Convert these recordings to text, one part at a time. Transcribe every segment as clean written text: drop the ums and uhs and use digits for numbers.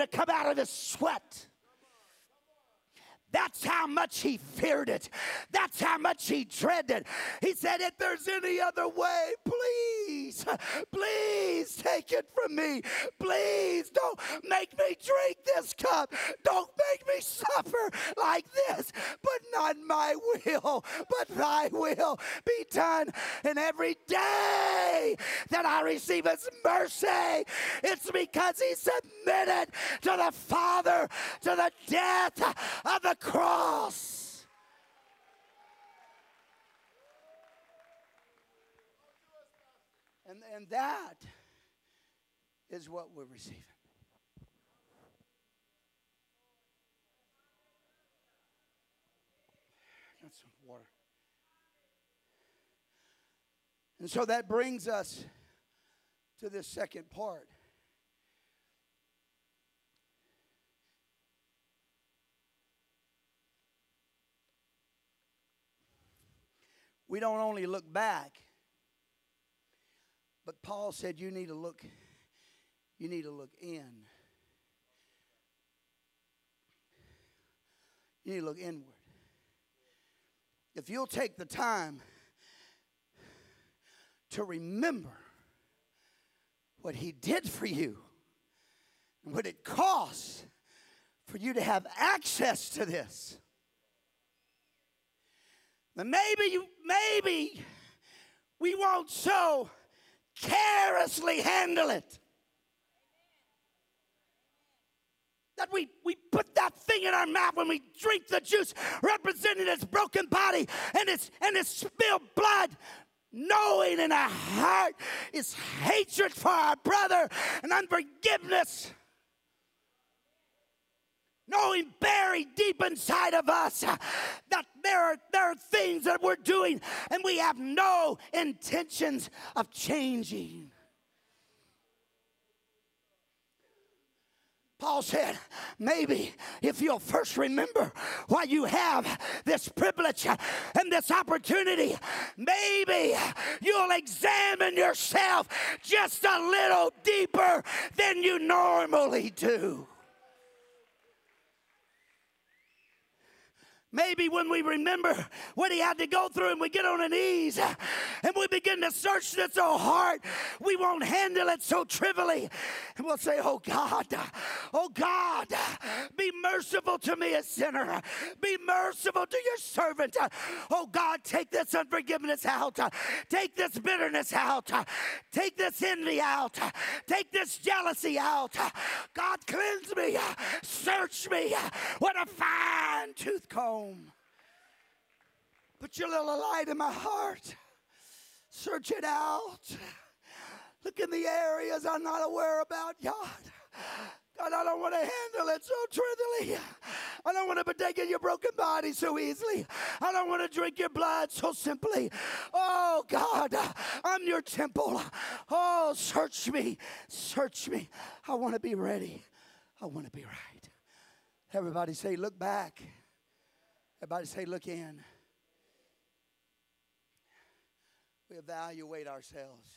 to come out of his sweat. That's how much he feared it. That's how much he dreaded. He said, if there's any other way, please, please take it from me. Please don't make me drink this cup. Don't make me suffer like this. But not my will, but thy will be done. And every day that I receive his mercy, it's because he submitted to the Father, to the death of the cross. And that is what we're receiving. Got some water. And so that brings us to this second part. We don't only look back, but Paul said you need to look in. You need to look inward. If you'll take the time to remember what he did for you and what it costs for you to have access to this, then maybe we won't so carelessly handle it. That we put that thing in our mouth when we drink the juice representing its broken body and its spilled blood, knowing in our heart is hatred for our brother and unforgiveness. Knowing buried deep inside of us that there are things that we're doing and we have no intentions of changing. Paul said, maybe if you'll first remember why you have this privilege and this opportunity, maybe you'll examine yourself just a little deeper than you normally do. Maybe when we remember what he had to go through and we get on our knees and we begin to search this so hard, we won't handle it so trivially. And we'll say, oh God, be merciful to me, a sinner. Be merciful to your servant. Oh God, take this unforgiveness out. Take this bitterness out. Take this envy out. Take this jealousy out. God, cleanse me. Search me. What a fine-tooth comb. Put your little light in my heart. Search it out. Look in the areas I'm not aware about, God. God, I don't want to handle it so trivially. I don't want to partake in your broken body so easily. I don't want to drink your blood so simply. Oh, God, I'm your temple. Oh, search me. Search me. I want to be ready. I want to be right. Everybody say, look back. Everybody say, look in. We evaluate ourselves.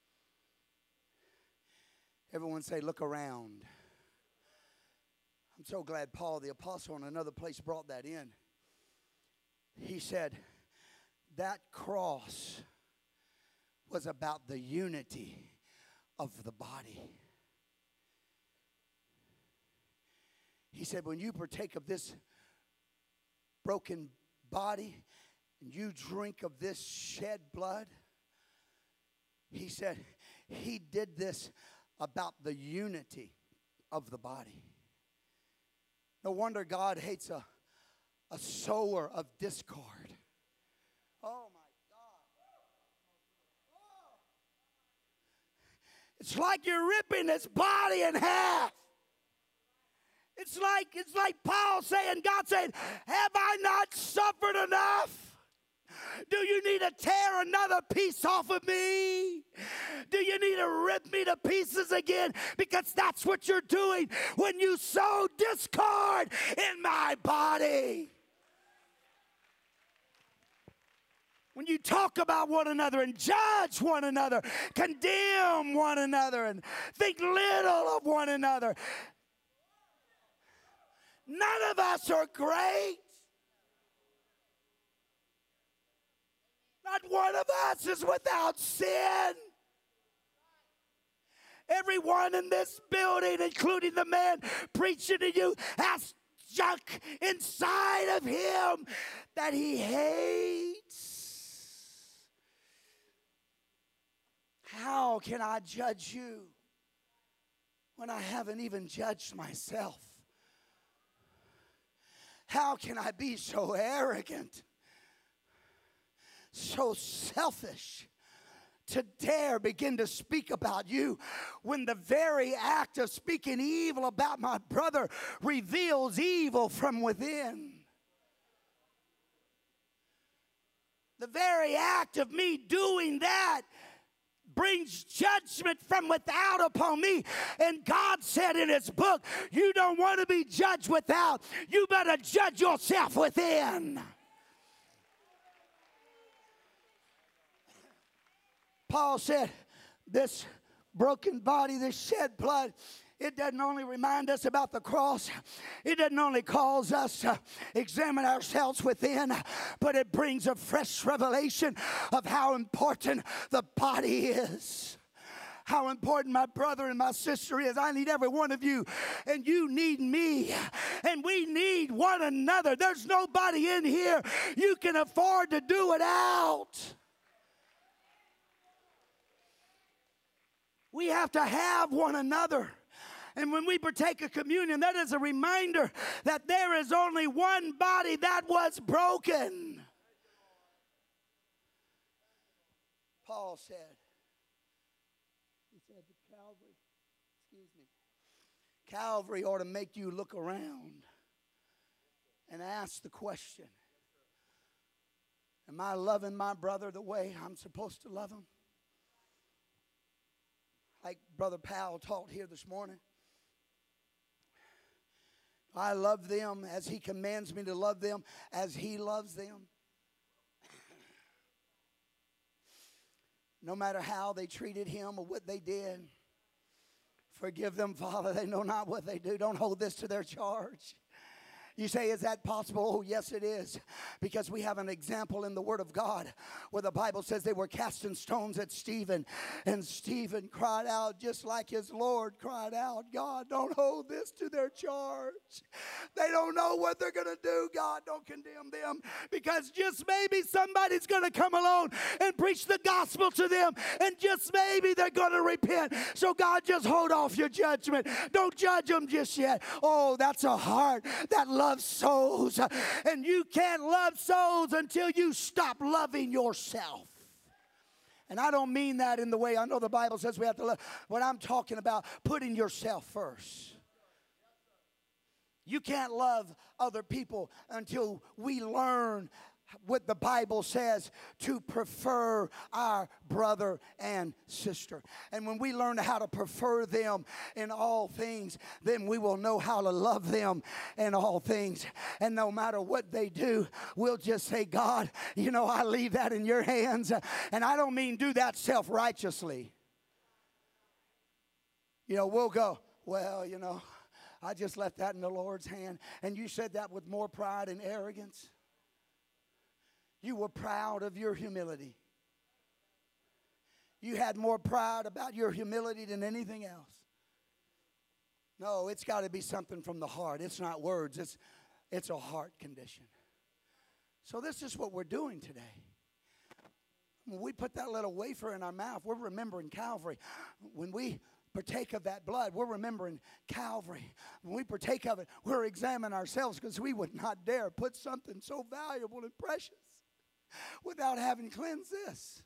Everyone say, look around. I'm so glad Paul the apostle in another place brought that in. He said, that cross was about the unity of the body. He said, when you partake of this broken body and you drink of this shed blood, he said he did this about the unity of the body. No wonder God hates a sower of discord. Oh my God. Oh. It's like you're ripping his body in half. It's like Paul saying, God saying, have I not suffered enough? Do you need to tear another piece off of me? Do you need to rip me to pieces again? Because that's what you're doing when you sow discord in my body. When you talk about one another and judge one another, condemn one another and think little of one another. None of us are great. Not one of us is without sin. Everyone in this building, including the man preaching to you, has junk inside of him that he hates. How can I judge you when I haven't even judged myself? How can I be so arrogant, so selfish, to dare begin to speak about you when the very act of speaking evil about my brother reveals evil from within? The very act of me doing that brings judgment from without upon me. And God said in his book, you don't want to be judged without. You better judge yourself within. Paul said, this broken body, this shed blood, it doesn't only remind us about the cross. It doesn't only cause us to examine ourselves within, but it brings a fresh revelation of how important the body is. How important my brother and my sister is. I need every one of you, and you need me, and we need one another. There's nobody in here you can afford to do it out. We have to have one another. And when we partake of communion, that is a reminder that there is only one body that was broken. Paul said, he said that Calvary ought to make you look around and ask the question, am I loving my brother the way I'm supposed to love him? Like Brother Powell taught here this morning. I love them as he commands me to love them, as he loves them. No matter how they treated him or what they did, forgive them, Father. They know not what they do. Don't hold this to their charge. You say, is that possible? Oh, yes, it is. Because we have an example in the Word of God where the Bible says they were casting stones at Stephen. And Stephen cried out just like his Lord cried out, God, don't hold this to their charge. They don't know what they're going to do. God, don't condemn them. Because just maybe somebody's going to come along and preach the gospel to them. And just maybe they're going to repent. So God, just hold off your judgment. Don't judge them just yet. Oh, that's a heart that loves souls, and you can't love souls until you stop loving yourself. And I don't mean that in the way I know the Bible says we have to love, but I'm talking about putting yourself first. You can't love other people until we learn what the Bible says to prefer our brother and sister. And when we learn how to prefer them in all things, then we will know how to love them in all things. And no matter what they do, we'll just say, God, you know, I leave that in your hands. And I don't mean do that self-righteously. You know, we'll go, well, you know, I just left that in the Lord's hand. And you said that with more pride and arrogance. You were proud of your humility. You had more pride about your humility than anything else. No, it's got to be something from the heart. It's not words. It's a heart condition. So this is what we're doing today. When we put that little wafer in our mouth, we're remembering Calvary. When we partake of that blood, we're remembering Calvary. When we partake of it, we're examining ourselves, because we would not dare put something so valuable and precious without having cleansed this,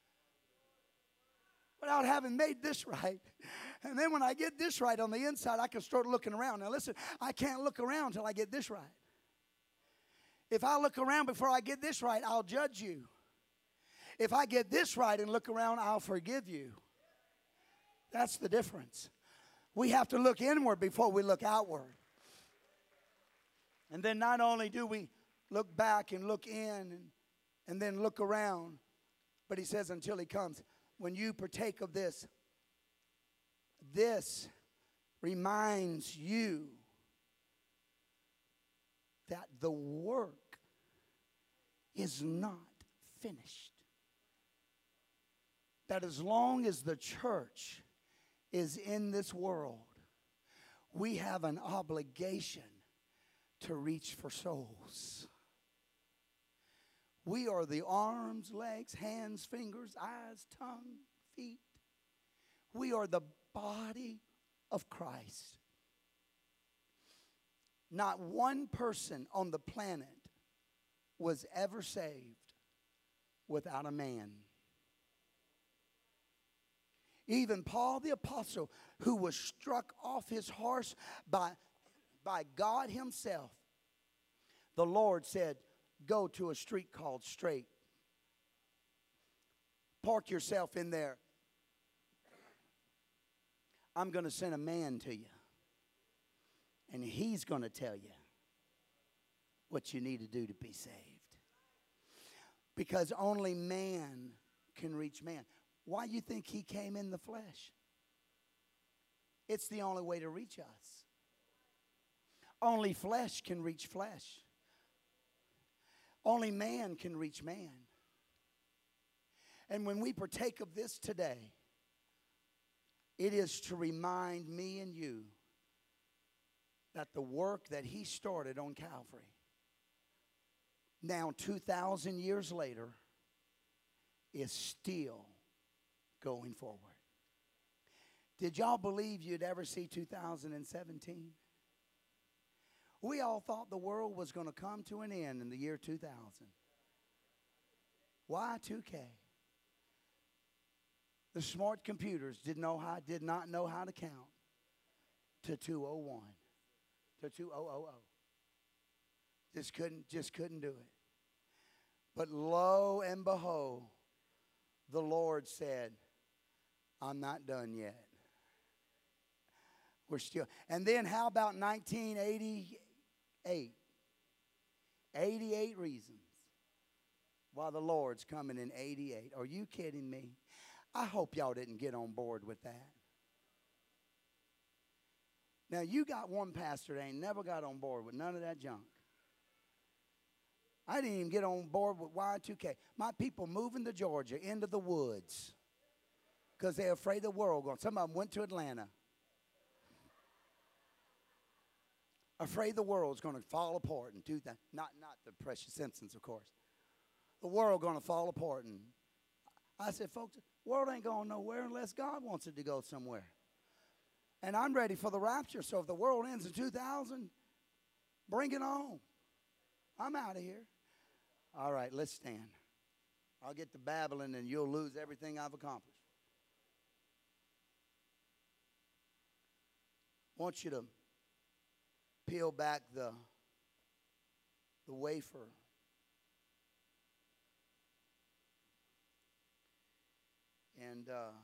without having made this right. And then when I get this right on the inside, I can start looking around. Now listen, I can't look around until I get this right. If I look around before I get this right, I'll judge you. If I get this right and look around, I'll forgive you. That's the difference. We have to look inward before we look outward. And then not only do we look back and look in and then look around, but he says until he comes. When you partake of this, this reminds you that the work is not finished. That as long as the church is in this world, we have an obligation to reach for souls. We are the arms, legs, hands, fingers, eyes, tongue, feet. We are the body of Christ. Not one person on the planet was ever saved without a man. Even Paul the apostle, who was struck off his horse by God himself, the Lord said, go to a street called Straight. Park yourself in there. I'm going to send a man to you. And he's going to tell you what you need to do to be saved. Because only man can reach man. Why do you think he came in the flesh? It's the only way to reach us. Only flesh can reach flesh. Only man can reach man. And when we partake of this today, it is to remind me and you that the work that he started on Calvary, now 2,000 years later, is still going forward. Did y'all believe you'd ever see 2017? We all thought the world was going to come to an end in the year 2000. Y2K. The smart computers did not know how to count to 201, to 2000. Just couldn't do it. But lo and behold, the Lord said, I'm not done yet. We're still. And then how about 1988? 88 reasons why the Lord's coming in 88. Are you kidding me? I hope y'all didn't get on board with that. Now, you got one pastor that ain't never got on board with none of that junk. I didn't even get on board with Y2K. My people moving to Georgia into the woods because they're afraid the world going. Some of them went to Atlanta. Afraid the world's going to fall apart and do that. Not the Precious Simpsons, of course. The world going to fall apart. And I said, folks, the world ain't going nowhere unless God wants it to go somewhere. And I'm ready for the rapture. So if the world ends in 2000, bring it on. I'm out of here. All right, let's stand. I'll get to babbling and you'll lose everything I've accomplished. I want you to peel back the wafer. And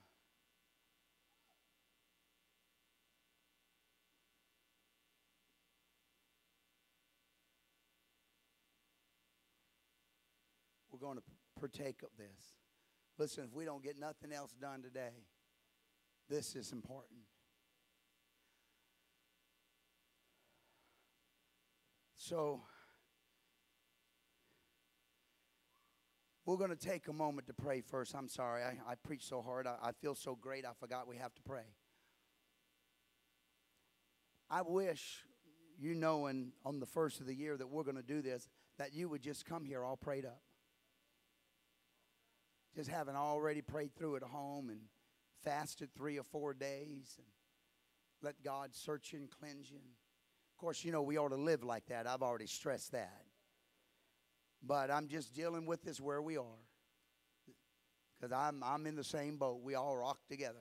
we're going to partake of this. Listen, if we don't get nothing else done today, this is important. So, we're going to take a moment to pray first. I'm sorry, I preached so hard. I feel so great, I forgot we have to pray. I wish, you knowing on the first of the year that we're going to do this, that you would just come here all prayed up. Just having already prayed through at home and fasted 3 or 4 days and let God search you and cleanse you. Of course, you know, we ought to live like that. I've already stressed that. But I'm just dealing with this where we are. Because I'm in the same boat. We all rock together.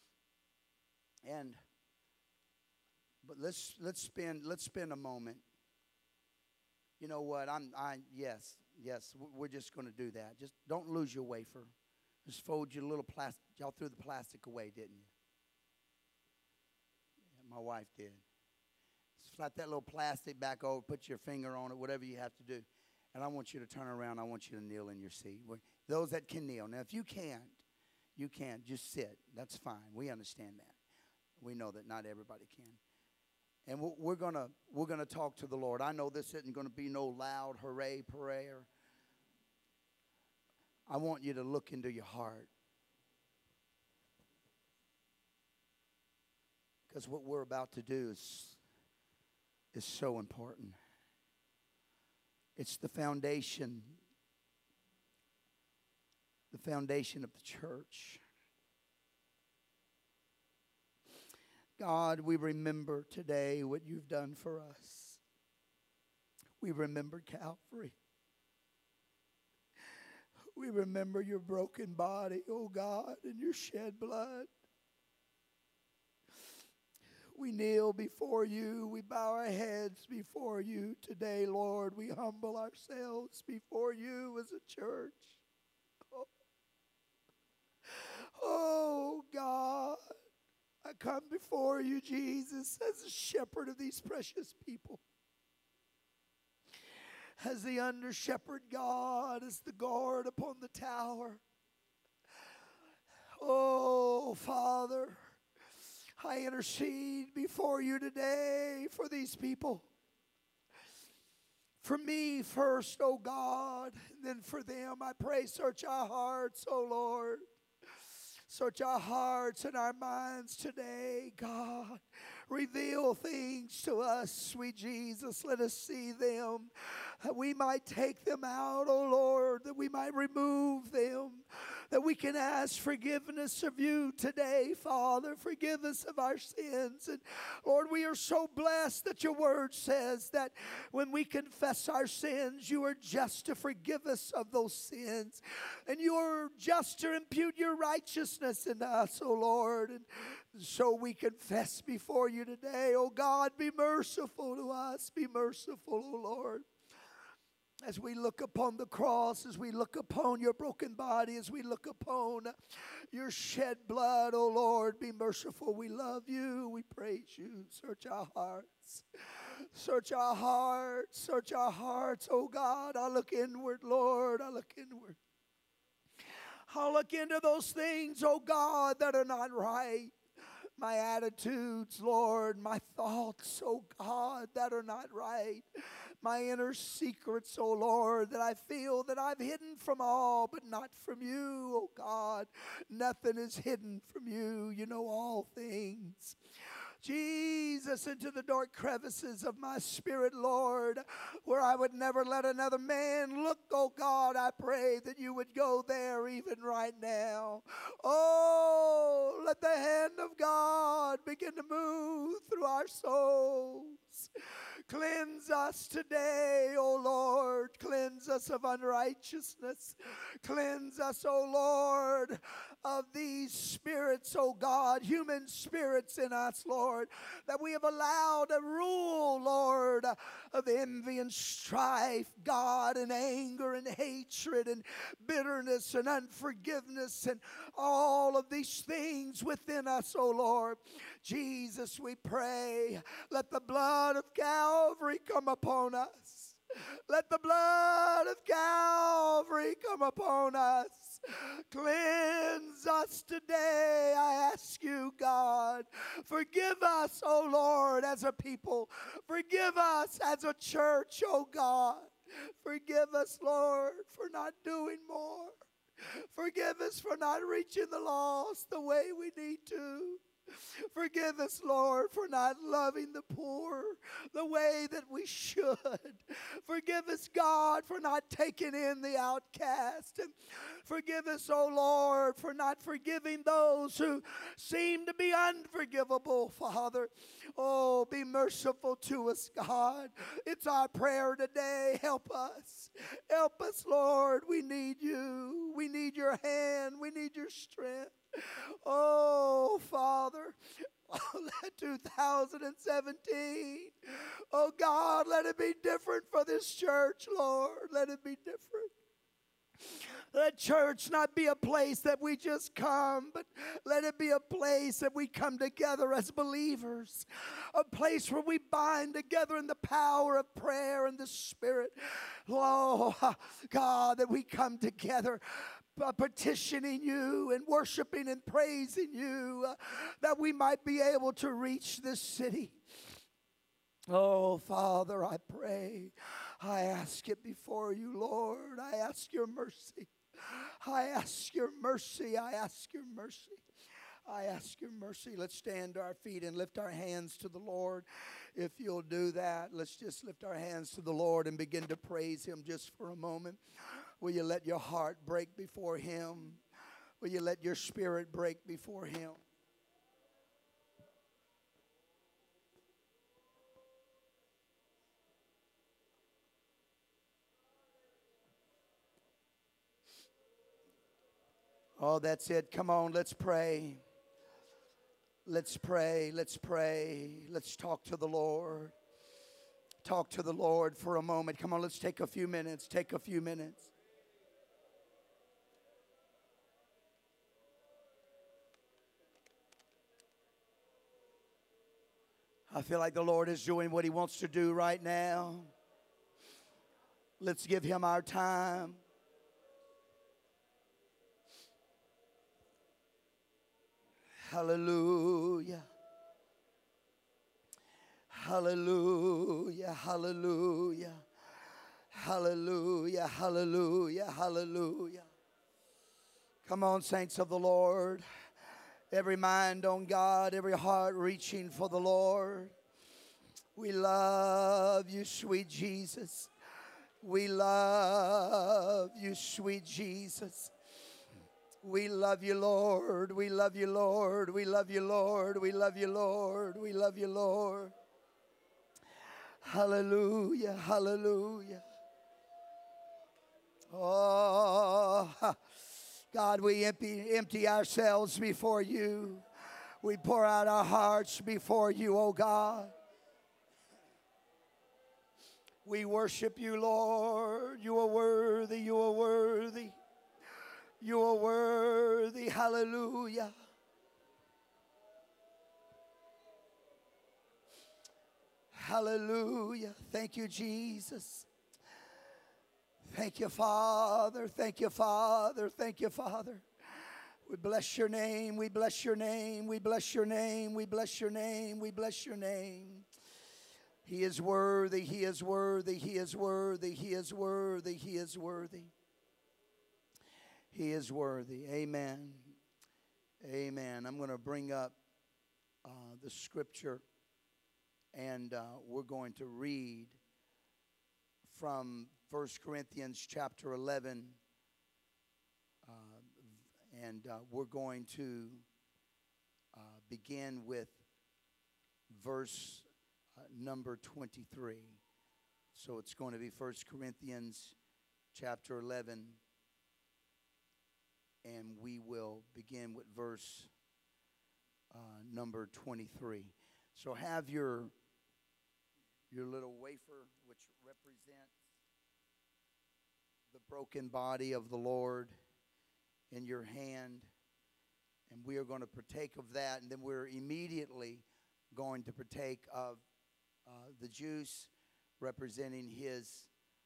But let's spend a moment. You know what? Yes, we're just going to do that. Just don't lose your wafer. Just fold your little plastic. Y'all threw the plastic away, didn't you? Yeah, my wife did. Just flat that little plastic back over, put your finger on it, whatever you have to do. And I want you to turn around. I want you to kneel in your seat. Those that can kneel. Now, if you can't, just sit. That's fine. We understand that. We know that not everybody can. And we're gonna talk to the Lord. I know this isn't going to be no loud hooray prayer. I want you to look into your heart. Because what we're about to do is so important. It's the foundation of the church. God, we remember today what you've done for us. We remember Calvary. We remember your broken body, oh God, and your shed blood. We kneel before you. We bow our heads before you today, Lord. We humble ourselves before you as a church. Oh God, I come before you, Jesus, as a shepherd of these precious people. As the under shepherd, God, as the guard upon the tower. Oh, Father, I intercede before you today for these people. For me first, oh God, and then for them. I pray, search our hearts, oh Lord. Search our hearts and our minds today, God. Reveal things to us, sweet Jesus. Let us see them, that we might take them out, oh Lord, that we might remove them, that we can ask forgiveness of you today, Father. Forgive us of our sins. And Lord, we are so blessed that your word says that when we confess our sins, you are just to forgive us of those sins. And you are just to impute your righteousness in us, oh Lord. And so we confess before you today, oh God, be merciful to us. Be merciful, oh Lord. As we look upon the cross, as we look upon your broken body, as we look upon your shed blood, oh Lord, be merciful. We love you. We praise you. Search our hearts. Search our hearts. Search our hearts, oh God. I look inward, Lord. I look inward. I'll look into those things, oh God, that are not right. My attitudes, Lord, my thoughts, oh God, that are not right. My inner secrets, oh Lord, that I feel that I've hidden from all, but not from you, oh God. Nothing is hidden from you. You know all things. Jesus, into the dark crevices of my spirit, Lord, where I would never let another man look, oh God, I pray that you would go there even right now. Oh, let the hand of God begin to move through our souls. Cleanse us today, O Lord. Cleanse us of unrighteousness. Cleanse us, O Lord, of these spirits, O God, human spirits in us, Lord, that we have allowed a rule, Lord, of envy and strife, God, and anger and hatred and bitterness and unforgiveness and all of these things within us, O Lord. Jesus, we pray, let the blood of Calvary come upon us. Let the blood of Calvary come upon us. Cleanse us today, I ask you, God. Forgive us, oh Lord, as a people. Forgive us as a church, oh God. Forgive us, Lord, for not doing more. Forgive us for not reaching the lost the way we need to. Forgive us, Lord, for not loving the poor the way that we should. Forgive us, God, for not taking in the outcast. And forgive us, oh Lord, for not forgiving those who seem to be unforgivable, Father. Oh, be merciful to us, God. It's our prayer today. Help us. Help us, Lord. We need you. We need your hand. We need your strength. Oh, Father, let 2017, oh God, let it be different for this church, Lord. Let it be different. Let church not be a place that we just come, but let it be a place that we come together as believers. A place where we bind together in the power of prayer and the Spirit. Oh, God, that we come together petitioning you and worshiping and praising you, that we might be able to reach this city. Oh, Father, I pray. I ask it before you, Lord. I ask your mercy. I ask your mercy. I ask your mercy. I ask your mercy. Let's stand to our feet and lift our hands to the Lord. If you'll do that, let's just lift our hands to the Lord and begin to praise Him just for a moment. Will you let your heart break before Him? Will you let your spirit break before Him? Oh, that's it. Come on, let's pray. Let's pray. Let's pray. Let's talk to the Lord. Talk to the Lord for a moment. Come on, let's take a few minutes. Take a few minutes. I feel like the Lord is doing what He wants to do right now. Let's give Him our time. Hallelujah. Hallelujah. Hallelujah. Hallelujah. Hallelujah. Hallelujah. Come on, saints of the Lord. Every mind on God, every heart reaching for the Lord. We love you, sweet Jesus. We love you, sweet Jesus. We love you, Lord. We love you, Lord. We love you, Lord. We love you, Lord. We love you, Lord. Hallelujah. Hallelujah. Oh, God, we empty ourselves before you. We pour out our hearts before you, oh God. We worship you, Lord. You are worthy. You are worthy. You are worthy. Hallelujah. Hallelujah. Thank you, Jesus. Thank you, Father. Thank you, Father. Thank you, Father. We bless your name. We bless your name. We bless your name. We bless your name. We bless your name. He is worthy. He is worthy. He is worthy. He is worthy. He is worthy. He is worthy. Amen. Amen. I'm going to bring up the scripture, and we're going to read from 1 Corinthians chapter 11, and we're going to begin with verse number 23. So it's going to be 1 Corinthians chapter 11, and we will begin with verse number 23. So have your little wafer, which represents the broken body of the Lord, in your hand, and we are going to partake of that, and then we're immediately going to partake of the juice representing his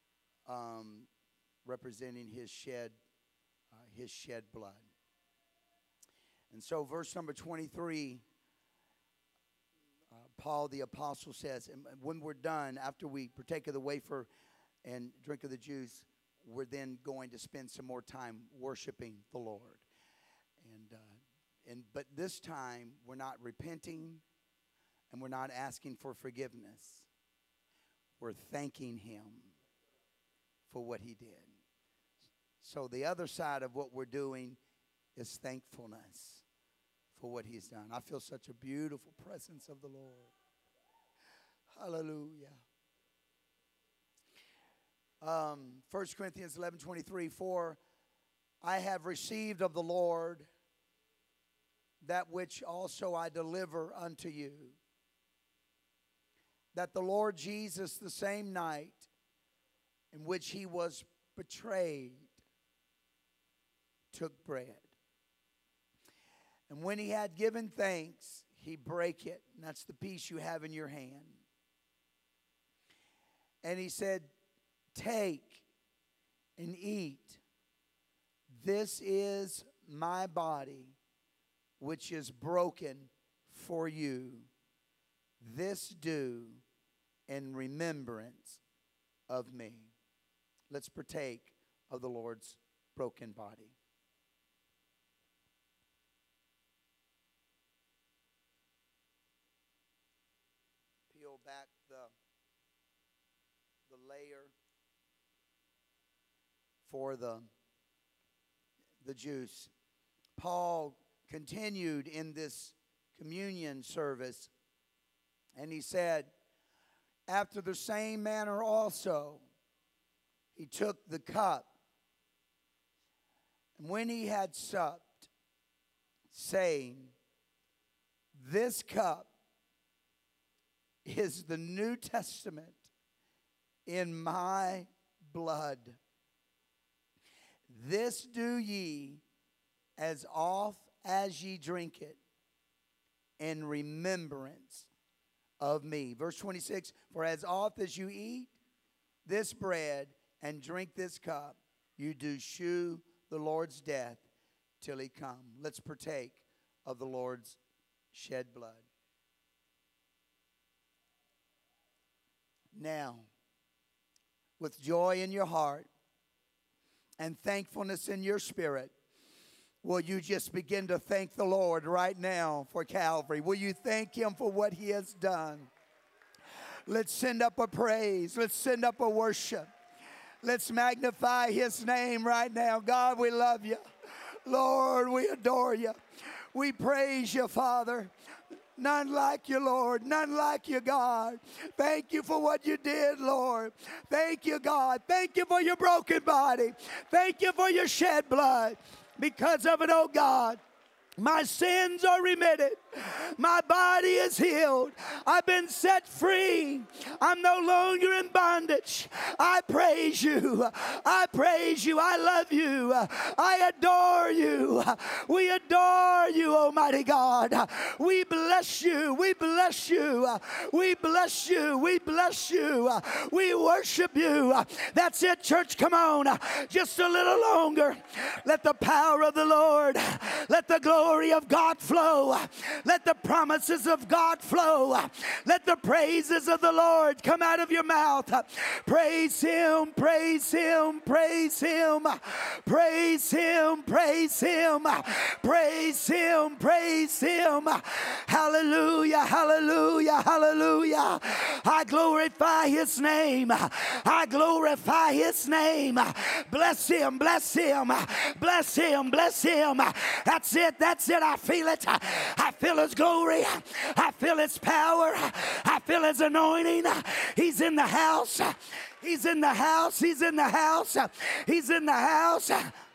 shed blood. And so verse number 23, Paul the apostle says, and when we're done, after we partake of the wafer and drink of the juice, we're then going to spend some more time worshiping the Lord. But this time we're not repenting, and we're not asking for forgiveness. We're thanking Him for what He did. So the other side of what we're doing is thankfulness for what He's done. I feel such a beautiful presence of the Lord. Hallelujah. 1 Corinthians 11:23, for I have received of the Lord that which also I deliver unto you, that the Lord Jesus, the same night in which He was betrayed, took bread. And when He had given thanks, He brake it. And that's the piece you have in your hand. And He said, take and eat. This is my body, which is broken for you. This do in remembrance of me. Let's partake of the Lord's broken body. Peel back the layer for the juice. Paul continued in this communion service, and he said, after the same manner also, he took the cup, and when he had supped, saying, this cup is the New Testament in my blood. This do ye as oft as ye drink it in remembrance of me. Verse 26, for as oft as you eat this bread and drink this cup, you do shew the Lord's death till he come. Let's partake of the Lord's shed blood. Now, with joy in your heart and thankfulness in your spirit, will you just begin to thank the Lord right now for Calvary? Will you thank him for what he has done? Let's send up a praise. Let's send up a worship. Let's magnify his name right now. God, we love you. Lord, we adore you. We praise you, Father. None like you, Lord. None like you, God. Thank you for what you did, Lord. Thank you, God. Thank you for your broken body. Thank you for your shed blood. Because of it, oh God, my sins are remitted. My body is healed. I've been set free. I'm no longer in bondage. I praise you. I praise you. I love you. I adore you. We adore you, Almighty God. We bless you. We bless you. We bless you. We bless you. We worship you. That's it, church. Come on. Just a little longer. Let the power of the Lord, let the glory of God flow. Let the promises of God flow. Let the praises of the Lord come out of your mouth. Praise him, praise him, praise him, praise him, praise him, praise him, praise him. Hallelujah, hallelujah, hallelujah. I glorify his name. I glorify his name. Bless him, bless him, bless him, bless him. That's it, that's it. I feel it. I feel his glory. I feel his power. I feel his anointing. He's in the house. He's in the house. He's in the house. He's in the house.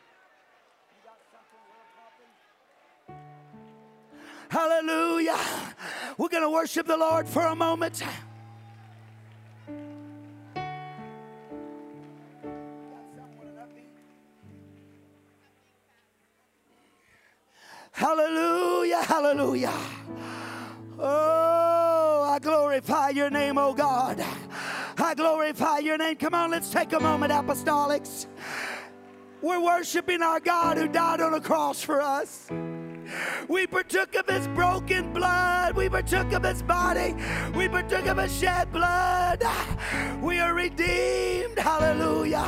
Hallelujah. We're going to worship the Lord for a moment. Hallelujah, hallelujah. Oh, I glorify your name, oh God. I glorify your name. Come on, let's take a moment, apostolics. We're worshiping our God who died on the cross for us. We partook of his broken blood. We partook of his body. We partook of his shed blood. We are redeemed. Hallelujah.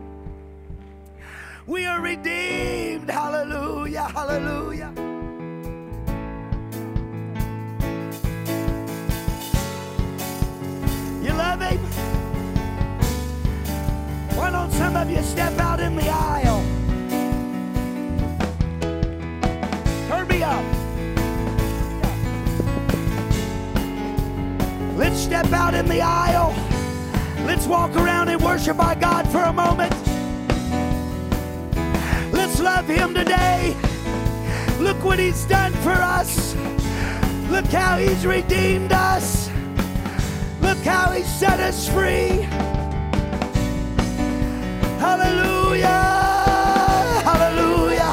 We are redeemed. Hallelujah. Hallelujah. You love him? Why don't some of you step out in the aisle? Turn me up. Let's step out in the aisle. Let's walk around and worship our God for a moment. Let's love him today. Look what he's done for us. Look how he's redeemed us. Look how he set us free. Hallelujah. Hallelujah.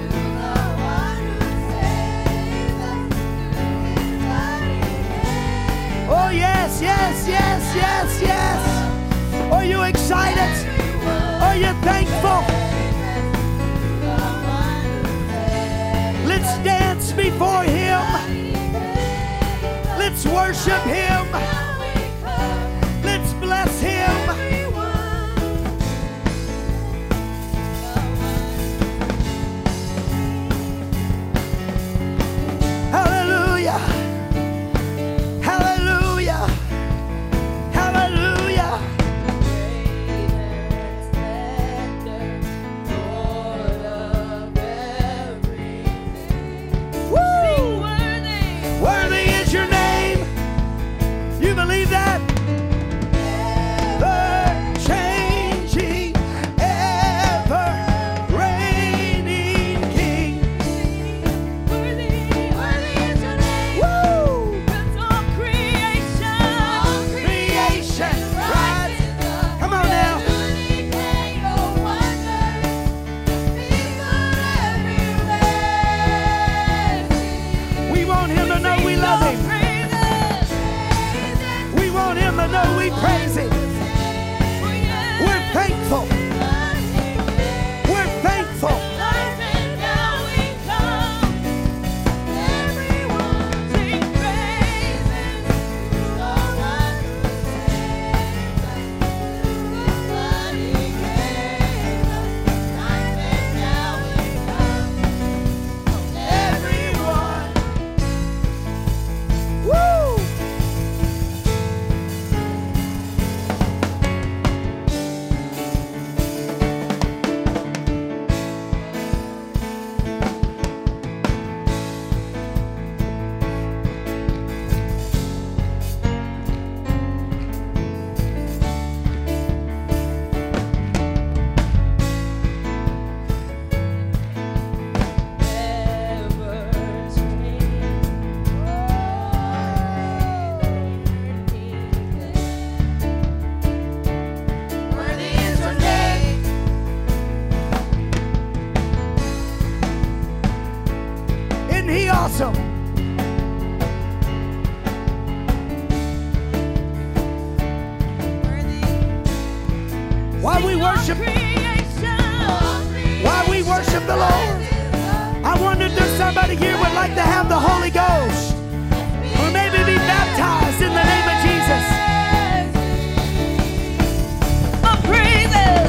Oh yes, yes, yes, yes, yes. Are you excited? Are you thankful? Let's dance before him. Let's worship him. Oh, we praise Him. We're thankful. We're thankful. Awesome. While we worship the Lord, I wonder if there's somebody here would like to have the Holy Ghost, or maybe be baptized in the name of Jesus. Oh, praises.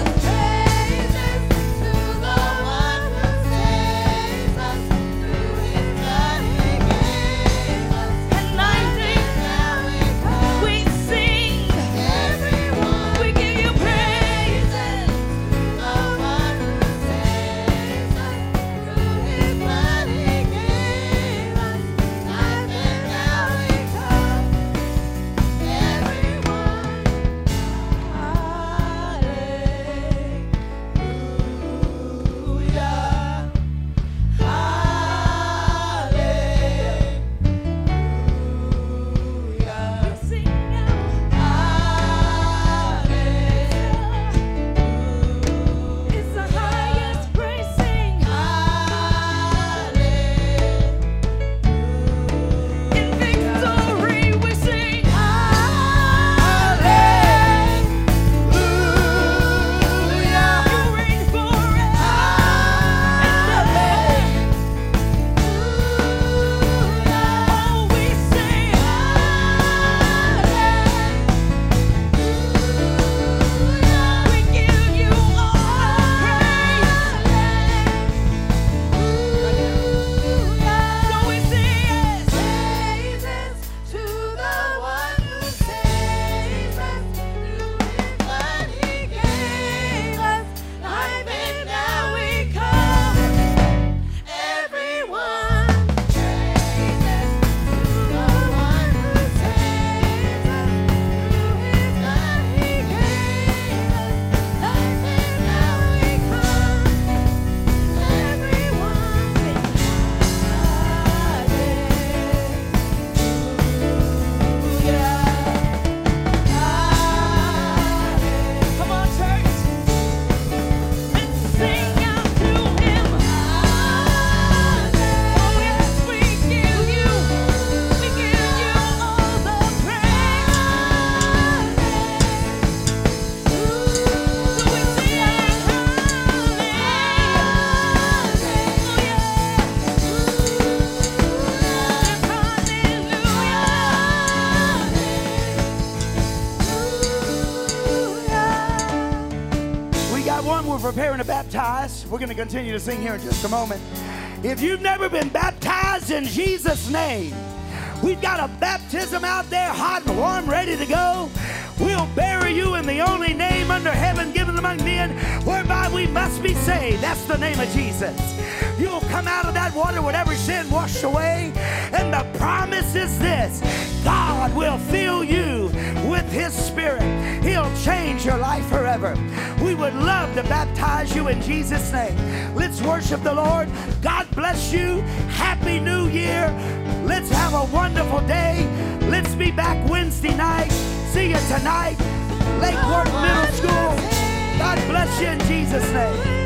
Preparing to baptize. We're going to continue to sing here in just a moment. If you've never been baptized in Jesus' name, we've got a baptism out there, hot and warm, ready to go. We'll bury you in the only name under heaven given among men, whereby we must be saved. That's the name of Jesus. You'll come out of that water with every sin washed away. And the promise is this: God will fill you with His Spirit. He'll change your life forever. We would love to baptize you in Jesus' name. Let's worship the Lord. God bless you. Happy New Year. Let's have a wonderful day. Let's be back Wednesday night. See you tonight. Lake Worth Middle School. God bless you in Jesus' name.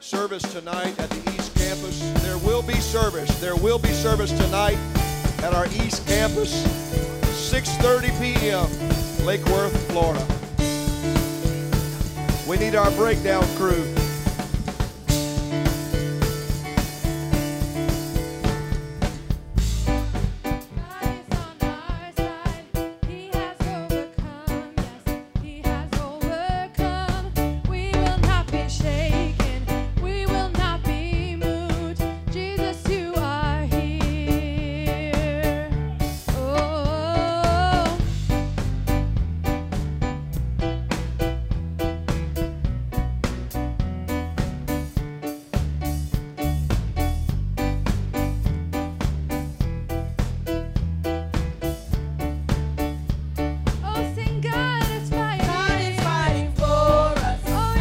service tonight at the East Campus. There will be service. There will be service tonight at our East Campus, 6:30 p.m., Lake Worth, Florida. We need our breakdown crew.